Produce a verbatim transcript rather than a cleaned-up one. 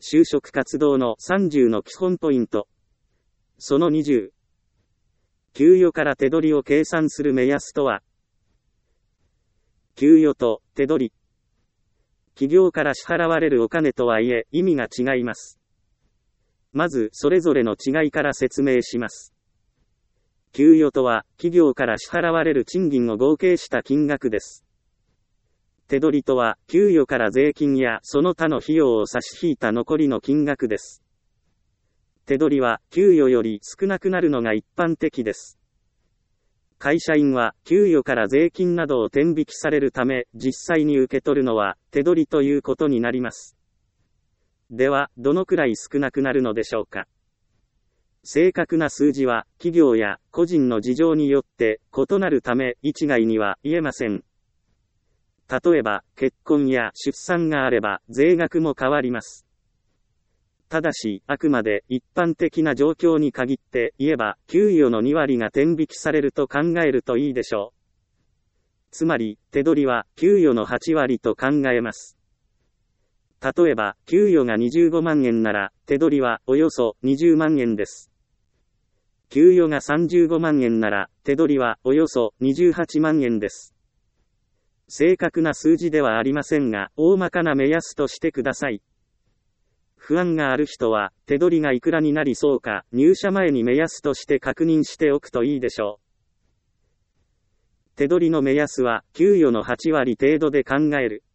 就職活動のさんじゅうの基本ポイント。そのにじゅう。給与から手取りを計算する目安とは。給与と手取り。企業から支払われるお金とはいえ、意味が違います。まず、それぞれの違いから説明します。給与とは、企業から支払われる賃金を合計した金額です。手取りとは、給与から税金やその他の費用を差し引いた残りの金額です。手取りは、給与より少なくなるのが一般的です。会社員は、給与から税金などを天引きされるため、実際に受け取るのは、手取りということになります。では、どのくらい少なくなるのでしょうか。正確な数字は、企業や個人の事情によって異なるため、一概には言えません。例えば、結婚や出産があれば、税額も変わります。ただし、あくまで一般的な状況に限って言えば、給与のにわりが天引きされると考えるといいでしょう。つまり、手取りは給与のはちわりと考えます。例えば、給与がにじゅうごまんえんなら、手取りはおよそにじゅうまんえんです。給与がさんじゅうごまんえんなら、手取りはおよそにじゅうはちまんえんです。正確な数字ではありませんが、大まかな目安としてください。不安がある人は、手取りがいくらになりそうか、入社前に目安として確認しておくといいでしょう。手取りの目安は、給与のはちわり程度で考える。